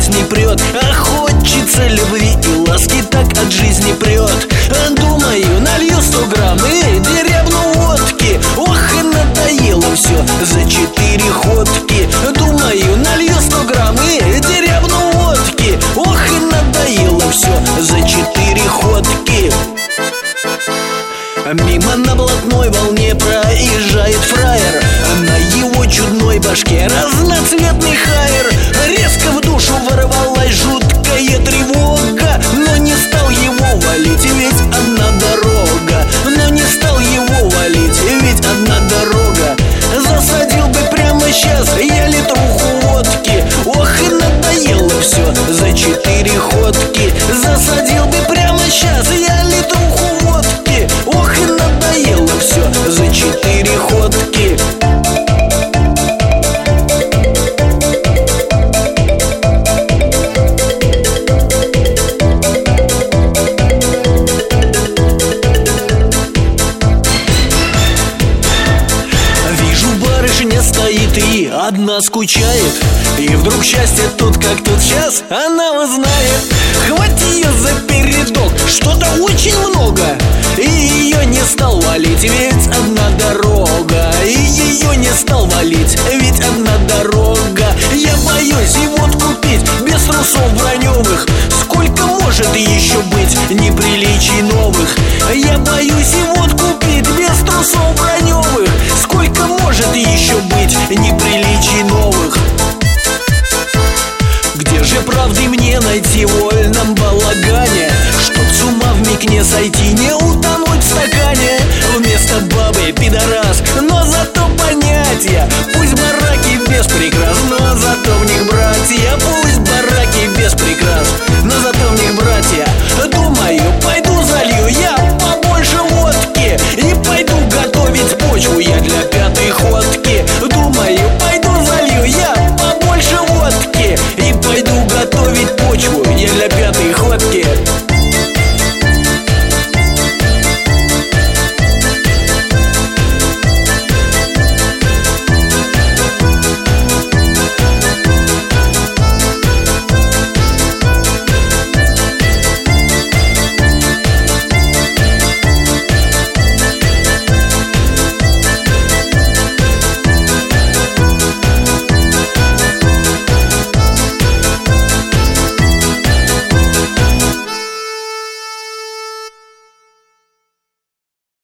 жизни прет, а хочется любви и ласки, так от жизни прет. Думаю, налью 100 грамм и деревну водки. Ох, и надоело все за 4 ходки. Думаю, налью 100 грамм и деревну водки. Ох, и надоело все за 4 ходки. Мимо на блатной волне проезжает фраер, на его чудной башке разноцветный хайер. Резко в душу ворвалась жуткая тревога, но не стал его валить, ведь одна дорога. Но не стал его валить, ведь одна дорога. Засадил бы прямо сейчас я литруху водки. Ох, и надоело все за 4 ходки. Засадил бы прямо сейчас я литруху водки. Ох, и надоело все за 4 ходки. Вижу, барышня стоит и одна скучает, и вдруг счастье тут как тут сейчас она узнает. Хватит ее за передок, что-то очень много. И ее не стал валить, ведь одна дорога. И ее не стал валить, ведь одна дорога. Я боюсь и водку пить без трусов броневых. Сколько может еще быть неприличий новых? Я боюсь и водку пить без трусов броневых. Сколько может еще быть неприличий новых? Где же правды мне найти в вольном балагане, чтоб с ума вмиг не сойти, не утонуть в стакане? Вместо бабы пидорас, но зато понятия. Пусть бараки без прикрас, но зато в них братья. Пусть бараки без прикрас, но зато в них братья. Думаю, пойду залью я побольше водки и пойду готовить почву я для 5-й ходки. Думаю, пойду залью я побольше водки и пойду готовить почву я для 5-й